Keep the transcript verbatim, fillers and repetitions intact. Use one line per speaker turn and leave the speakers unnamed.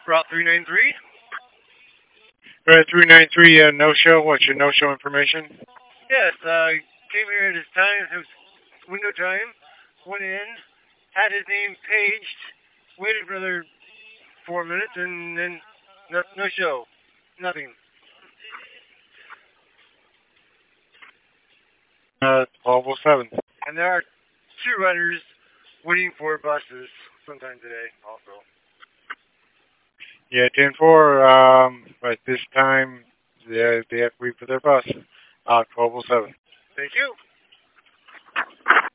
Route three nine three.
Red three nine three, uh, no-show. What's your no-show information?
Yes, uh, came here at his time. It was window time. Went in, had his name paged, waited for another four minutes, and then no, no show. Nothing.
Uh, twelve oh seven.
And there are two runners waiting for buses sometime today also.
Yeah, ten four, um, but this time they, they have to wait for their bus. Uh, twelve oh seven.
Thank you.